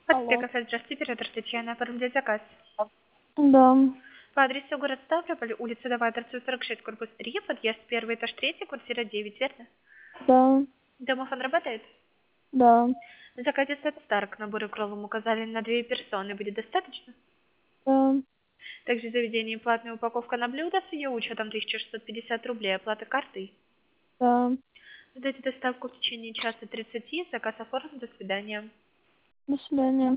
Алло. Кафе, здравствуйте, оператор Татьяна, оформлять заказ. Да, По адресу город Ставрополь, улица Новаторцева, 46, корпус 3, подъезд 1, этаж 3, квартира 9, верно? да, Домофон работает? да, В заказе сет Star к набору кровом указали на 2 персоны. Будет достаточно? да, Также в заведении платная упаковка на блюдо с ее учетом 1650 рублей, оплата картой. да. Ждите доставку в течение часа 30, заказ оформлен, до свидания. До свидания.